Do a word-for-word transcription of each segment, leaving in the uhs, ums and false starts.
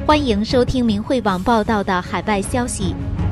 欢迎收听明慧网报道的海外消息。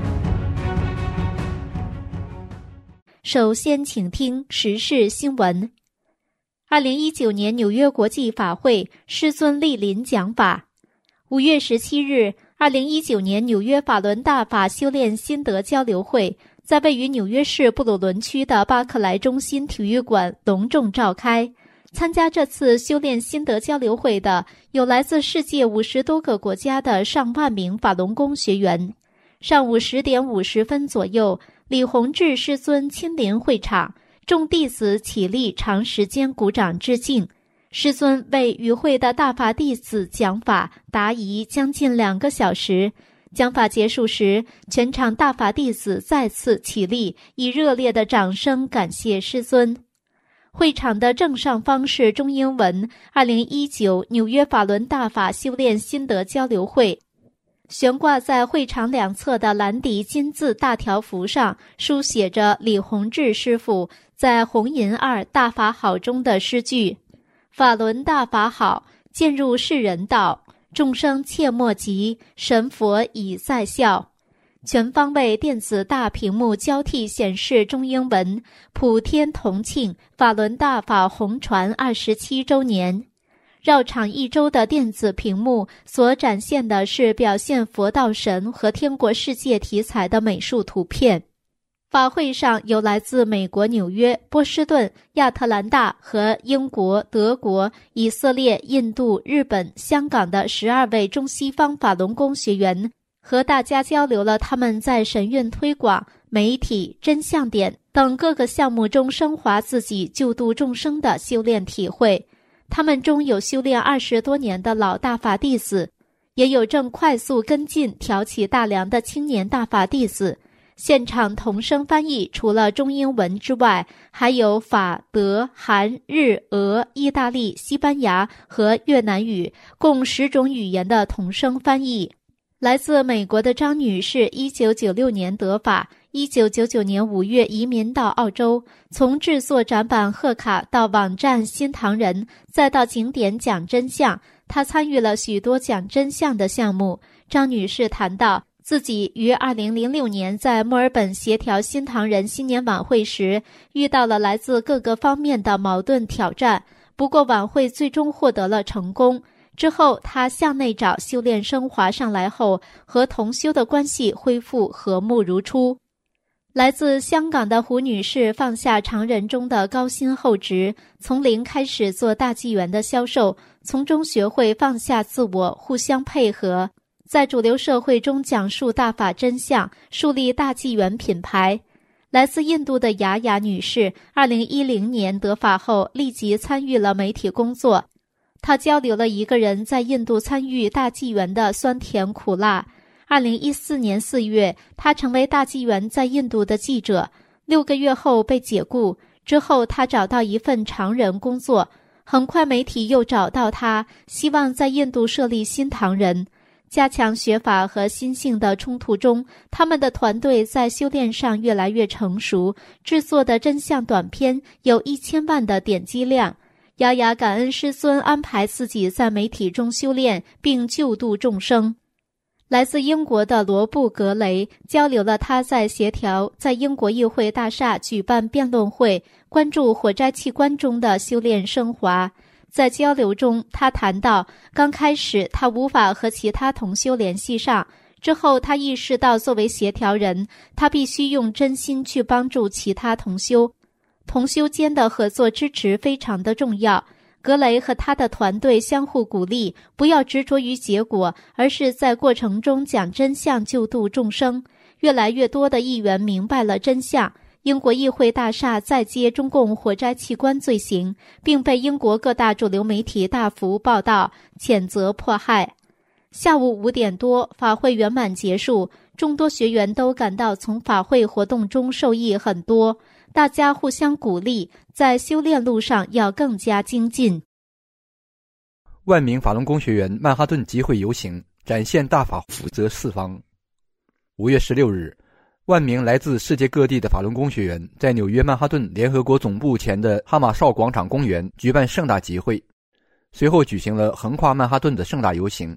首先请听时事新闻。二零一九年纽约国际法会师尊莅临讲法。五月十七日，二零一九年纽约法轮大法修炼心得交流会在位于纽约市布鲁伦区的巴克莱中心体育馆隆重召开。参加这次修炼心得交流会的有来自世界五十多个国家的上万名法轮功学员。上午十点五十分左右，李洪志师尊亲临会场，众弟子起立长时间鼓掌致敬。师尊为与会的大法弟子讲法答疑将近两个小时。讲法结束时，全场大法弟子再次起立，以热烈的掌声感谢师尊。会场的正上方是中英文二零一九纽约法轮大法修炼心得交流会。悬挂在会场两侧的蓝底金字大条幅上书写着李洪志师父在红银二大法好中的诗句：法轮大法好，渐入世人道，众生切莫急，神佛已在笑。全方位电子大屏幕交替显示中英文普天同庆，法轮大法红传二十七周年。绕场一周的电子屏幕所展现的是表现佛道神和天国世界题材的美术图片。法会上有来自美国纽约、波士顿、亚特兰大和英国、德国、以色列、印度、日本、香港的十二位中西方法轮功学员，和大家交流了他们在神韵推广、媒体、真相点等各个项目中升华自己救度众生的修炼体会。他们中有修炼二十多年的老大法弟子，也有正快速跟进挑起大梁的青年大法弟子。现场同声翻译除了中英文之外，还有法、德、韩、日、俄、意大利、西班牙和越南语共十种语言的同声翻译。来自美国的张女士一九九六年得法，一九九九年五月移民到澳洲，从制作展板贺卡到网站新唐人，再到景点讲真相，她参与了许多讲真相的项目。张女士谈到自己于二零零六年在墨尔本协调新唐人新年晚会时，遇到了来自各个方面的矛盾挑战，不过晚会最终获得了成功。之后他向内找修炼升华上来后，和同修的关系恢复和睦如初。来自香港的胡女士放下常人中的高薪厚职，从零开始做大纪元的销售，从中学会放下自我，互相配合，在主流社会中讲述大法真相，树立大纪元品牌。来自印度的雅雅女士二零一零年得法后立即参与了媒体工作。他交流了一个人在印度参与大纪元的酸甜苦辣。二零一四年四月，他成为大纪元在印度的记者。六个月后被解雇，之后他找到一份常人工作。很快媒体又找到他，希望在印度设立新唐人。加强学法和心性的冲突中，他们的团队在修炼上越来越成熟，制作的真相短片有一千万的点击量。雅雅感恩师尊安排自己在媒体中修炼并救度众生。来自英国的罗布格雷交流了他在协调在英国议会大厦举办辩论会，关注火灾器官中的修炼升华。在交流中，他谈到刚开始他无法和其他同修联系上，之后他意识到作为协调人，他必须用真心去帮助其他同修。同修间的合作支持非常的重要。格雷和他的团队相互鼓励，不要执着于结果，而是在过程中讲真相，救度众生。越来越多的议员明白了真相。英国议会大厦再接中共火灾器官罪行，并被英国各大主流媒体大幅报道，谴责迫害。下午五点多，法会圆满结束，众多学员都感到从法会活动中受益很多。大家互相鼓励，在修炼路上要更加精进。 万名法轮功学员曼哈顿集会游行，展现大法福泽四方。五月十六日，万名来自世界各地的法轮功学员在纽约曼哈顿联合国总部前的哈马绍广场公园举办盛大集会，随后举行了横跨曼哈顿的盛大游行，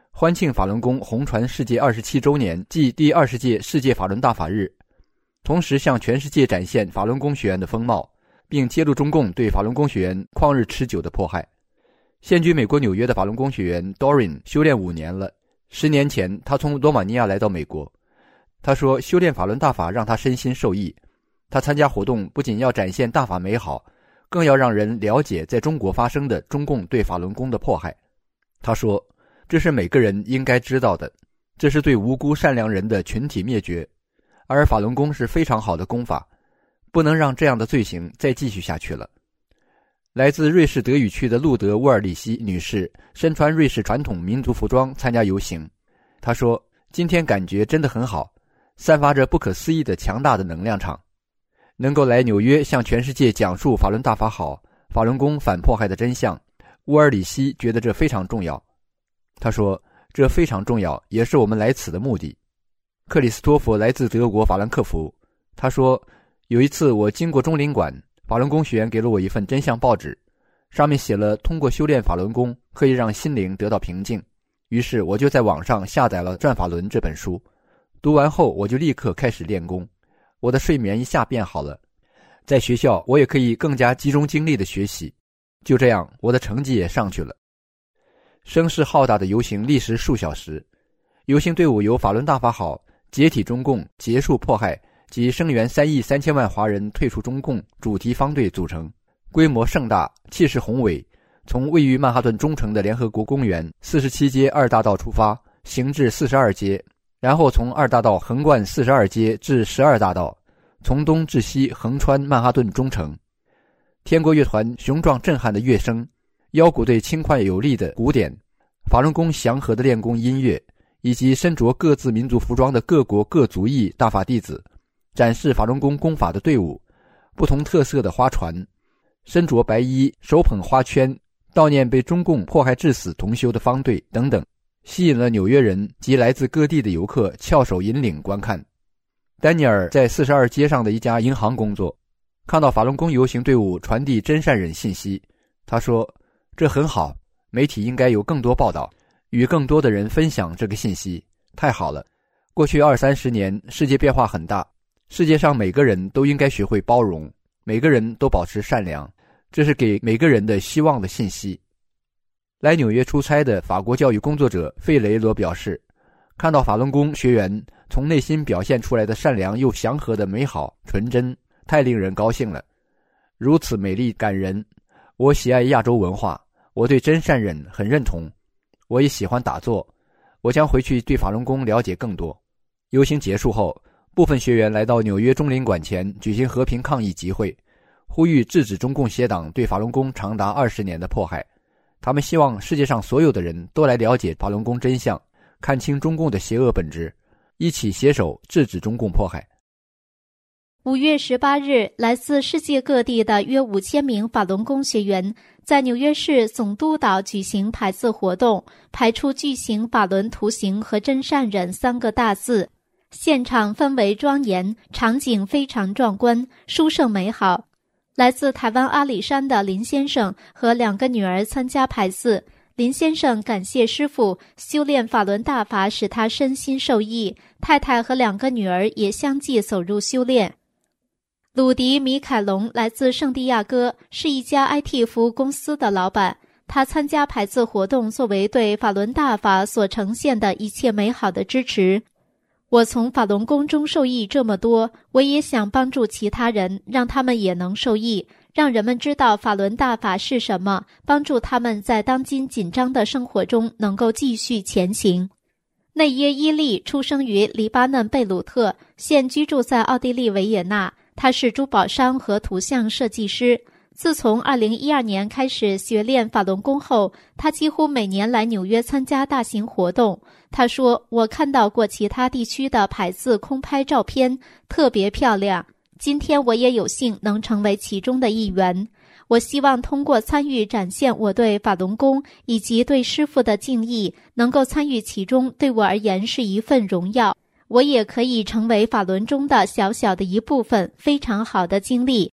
欢庆法轮功红传世界二十七周年暨第二十届世界法轮大法日，同时向全世界展现法轮功学员的风貌，并揭露中共对法轮功学员旷日持久的迫害。现居美国纽约的法轮功学员 Doreen 修炼五年了，十年前他从罗马尼亚来到美国。他说修炼法轮大法让他身心受益，他参加活动不仅要展现大法美好，更要让人了解在中国发生的中共对法轮功的迫害。他说这是每个人应该知道的，这是对无辜善良人的群体灭绝，而法轮功是非常好的功法，不能让这样的罪行再继续下去了。来自瑞士德语区的路德·沃尔里希女士身穿瑞士传统民族服装参加游行。她说今天感觉真的很好，散发着不可思议的强大的能量场。能够来纽约向全世界讲述法轮大法好，法轮功反迫害的真相，沃尔里希觉得这非常重要。他说这非常重要，也是我们来此的目的。克里斯托弗来自德国法兰克福，他说有一次我经过中领馆，法轮功学员给了我一份真相报纸，上面写了通过修炼法轮功可以让心灵得到平静，于是我就在网上下载了《转法轮》这本书，读完后我就立刻开始练功，我的睡眠一下变好了，在学校我也可以更加集中精力的学习，就这样我的成绩也上去了。声势浩大的游行历时数小时，游行队伍由法轮大法好、解体中共、结束迫害及声援三亿三千万华人退出中共主题方队组成，规模盛大，气势宏伟，从位于曼哈顿中城的联合国公园四十七街二大道出发，行至四十二街，然后从二大道横贯四十二街至十二大道，从东至西横穿曼哈顿中城。天国乐团雄壮震撼的乐声，腰鼓队轻快有力的鼓点，法轮功祥和的练功音乐，以及身着各自民族服装的各国各族裔大法弟子，展示法轮功功法的队伍，不同特色的花船，身着白衣手捧花圈悼念被中共迫害致死同修的方队等等，吸引了纽约人及来自各地的游客翘首引领观看。丹尼尔在四十二街上的一家银行工作，看到法轮功游行队伍传递真善忍信息，他说这很好，媒体应该有更多报道，与更多的人分享这个信息，太好了。过去二三十年世界变化很大，世界上每个人都应该学会包容，每个人都保持善良，这是给每个人的希望的信息。来纽约出差的法国教育工作者费雷罗表示，看到法轮功学员从内心表现出来的善良又祥和的美好纯真，太令人高兴了，如此美丽感人。我喜爱亚洲文化，我对真善忍很认同，我也喜欢打坐，我将回去对法轮功了解更多。游行结束后，部分学员来到纽约中领馆前举行和平抗议集会，呼吁制止中共邪党对法轮功长达二十年的迫害。他们希望世界上所有的人都来了解法轮功真相，看清中共的邪恶本质，一起携手制止中共迫害。 五月十八日，来自世界各地的约五千名法轮功学员在纽约市总督岛举行排字活动，排出巨型法轮图形和真善忍三个大字。现场氛围庄严，场景非常壮观，殊胜美好。来自台湾阿里山的林先生和两个女儿参加排字。林先生感谢师父修炼法轮大法使他身心受益，太太和两个女儿也相继走入修炼。鲁迪·米凯隆来自圣地亚哥，是一家 I T 服务公司的老板。他参加排字活动作为对法轮大法所呈现的一切美好的支持。我从法轮功中受益这么多，我也想帮助其他人，让他们也能受益，让人们知道法轮大法是什么，帮助他们在当今紧张的生活中能够继续前行。内耶伊利出生于黎巴嫩贝鲁特，现居住在奥地利维也纳。他是珠宝商和图像设计师。自从二零一二年开始学练法轮功后，他几乎每年来纽约参加大型活动。他说，我看到过其他地区的牌子空拍照片，特别漂亮。今天我也有幸能成为其中的一员。我希望通过参与展现我对法轮功以及对师父的敬意，能够参与其中，对我而言是一份荣耀。我也可以成为法轮中的小小的一部分，非常好的经历。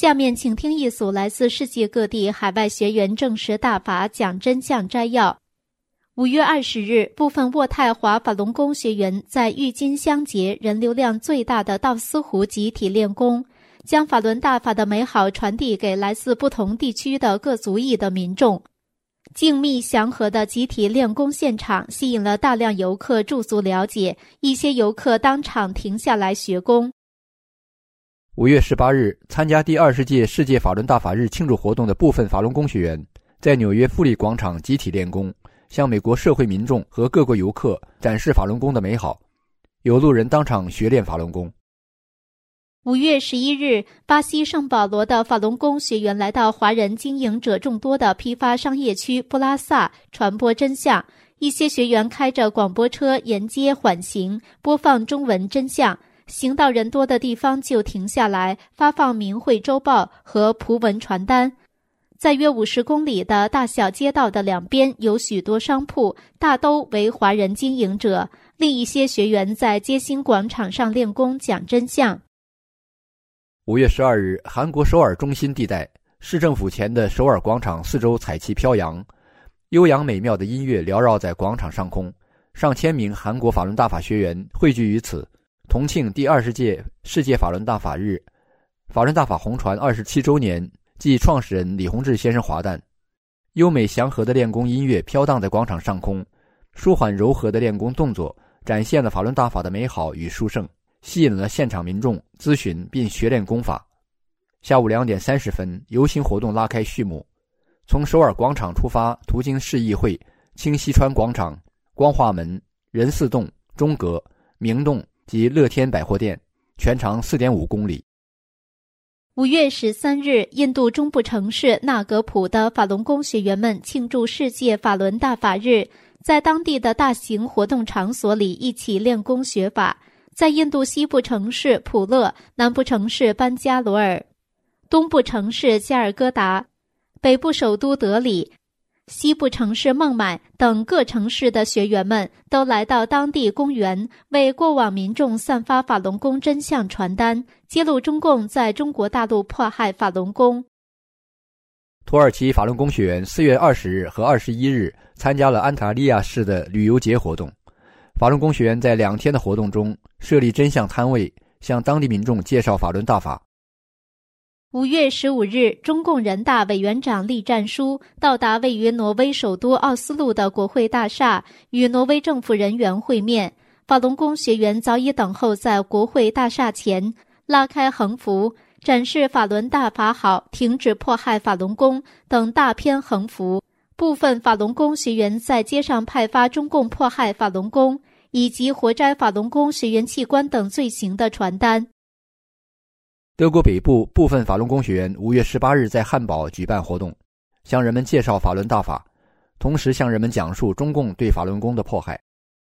下面请听一组来自世界各地海外学员证实大法讲真相摘要。五月二十日，部分渥太华法轮功学员在郁金香节人流量最大的道斯湖集体练功，将法轮大法的美好传递给来自不同地区的各族裔的民众。静谧祥和的集体练功现场吸引了大量游客驻足了解，一些游客当场停下来学功。 五月十八日，参加第二十届世界法轮大法日庆祝活动的部分法轮功学员，在纽约富利广场集体练功，向美国社会民众和各国游客展示法轮功的美好。有路人当场学练法轮功。 五月十一日，巴西圣保罗的法轮功学员来到华人经营者众多的批发商业区布拉萨传播真相。一些学员开着广播车沿街缓行，播放中文真相。行到人多的地方就停下来，发放明慧周报和图文传单。在约五十公里的大小街道的两边有许多商铺，大都为华人经营者。另一些学员在街心广场上练功讲真相。 五月十二日，韩国首尔中心地带市政府前的首尔广场四周彩旗飘扬，悠扬美妙的音乐缭绕在广场上空，上千名韩国法轮大法学员汇聚于此，同庆第二十届世界法轮大法日。法轮大法红传二十七周年暨创始人李洪志先生华诞。优美祥和的练功音乐飘荡在广场上空，舒缓柔和的练功动作展现了法轮大法的美好与殊胜，吸引了现场民众咨询并学练功法。下午两点三十分，游行活动拉开序幕，从首尔广场出发，途经市议会、清溪川广场、光化门、仁寺洞、中阁、明洞及乐天百货店，全长 四点五公里。 五月十三日，印度中部城市纳格普的法轮功学员们庆祝世界法轮大法日，在当地的大型活动场所里一起练功学法。在印度西部城市普勒、南部城市班加罗尔、东部城市加尔各答、北部首都德里、西部城市孟买等各城市的学员们都来到当地公园，为过往民众散发法轮功真相传单，揭露中共在中国大陆迫害法轮功。 土耳其法轮功学员四月二十日和二十一日参加了安塔利亚市的旅游节活动。法轮功学员在两天的活动中设立真相摊位，向当地民众介绍法轮大法。 五月十五日，中共人大委员长栗战书到达位于挪威首都奥斯陆的国会大厦，与挪威政府人员会面。法轮功学员早已等候在国会大厦前，拉开横幅，展示法轮大法好，停止迫害法轮功等大篇横幅。部分法轮功学员在街上派发中共迫害法轮功以及活摘法轮功学员器官等罪行的传单。 德国北部部分法轮功学员五月十八日在汉堡举办活动，向人们介绍法轮大法，同时向人们讲述中共对法轮功的迫害。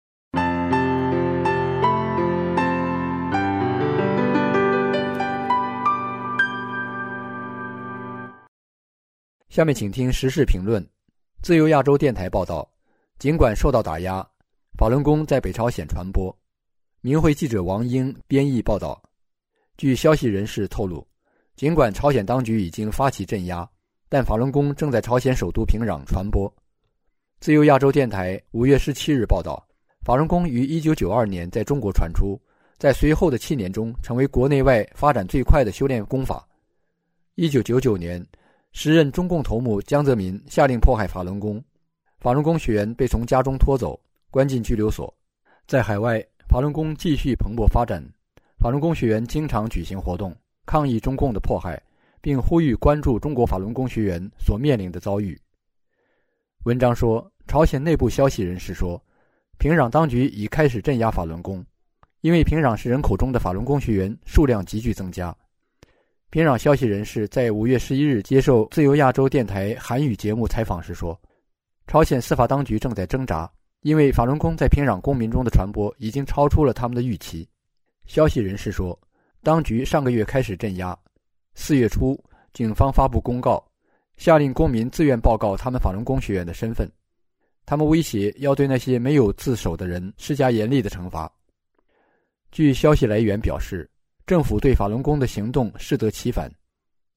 下面请听时事评论。自由亚洲电台报道，尽管受到打压，法轮功在北朝鲜传播。明慧记者王英编译报道。据消息人士透露，尽管朝鲜当局已经发起镇压，但法轮功正在朝鲜首都平壤传播。自由亚洲电台五月十七日报道，法轮功于一九九二年在中国传出，在随后的七年中成为国内外发展最快的修炼功法。一九九九年，时任中共头目江泽民下令迫害法轮功，法轮功学员被从家中拖走，关进拘留所。在海外，法轮功继续蓬勃发展，法轮功学员经常举行活动，抗议中共的迫害，并呼吁关注中国法轮功学员所面临的遭遇。文章说，朝鲜内部消息人士说，平壤当局已开始镇压法轮功，因为平壤市人口中的法轮功学员数量急剧增加。平壤消息人士在五月十一日接受自由亚洲电台韩语节目采访时说，朝鲜司法当局正在挣扎，因为法轮功在平壤公民中的传播已经超出了他们的预期。消息人士说，当局上个月开始镇压，四月初警方发布公告，下令公民自愿报告他们法轮功学员的身份，他们威胁要对那些没有自首的人施加严厉的惩罚。据消息来源表示，政府对法轮功的行动适得其反，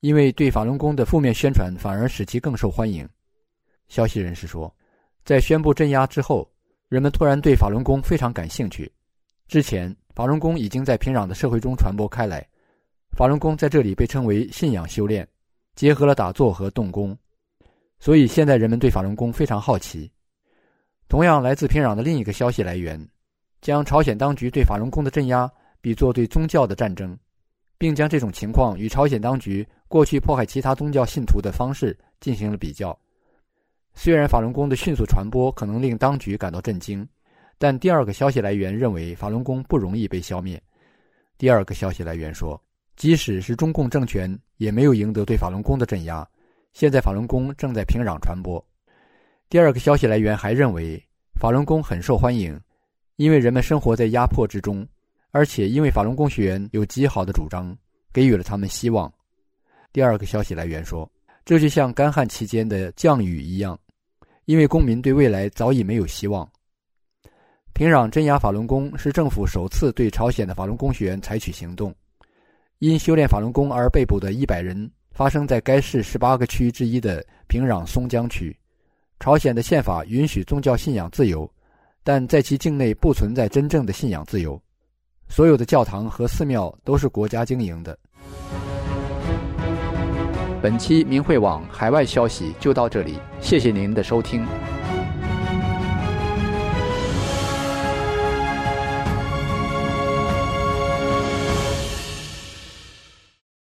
因为对法轮功的负面宣传反而使其更受欢迎。消息人士说，在宣布镇压之后，人们突然对法轮功非常感兴趣。之前法轮功已经在平壤的社会中传播开来，法轮功在这里被称为信仰修炼，结合了打坐和动功，所以现在人们对法轮功非常好奇。同样来自平壤的另一个消息来源，将朝鲜当局对法轮功的镇压比作对宗教的战争，并将这种情况与朝鲜当局过去迫害其他宗教信徒的方式进行了比较。虽然法轮功的迅速传播可能令当局感到震惊，但第二个消息来源认为法轮功不容易被消灭。第二个消息来源说，即使是中共政权也没有赢得对法轮功的镇压，现在法轮功正在平壤传播。第二个消息来源还认为法轮功很受欢迎，因为人们生活在压迫之中，而且因为法轮功学员有极好的主张，给予了他们希望。第二个消息来源说，这就像干旱期间的降雨一样，因为公民对未来早已没有希望。平壤镇压法轮功是政府首次对朝鲜的法轮功学员采取行动。因修炼法轮功而被捕的一百人发生在该市十八个区之一的平壤松江区。朝鲜的宪法允许宗教信仰自由，但在其境内不存在真正的信仰自由。所有的教堂和寺庙都是国家经营的。本期明慧网海外消息就到这里，谢谢您的收听。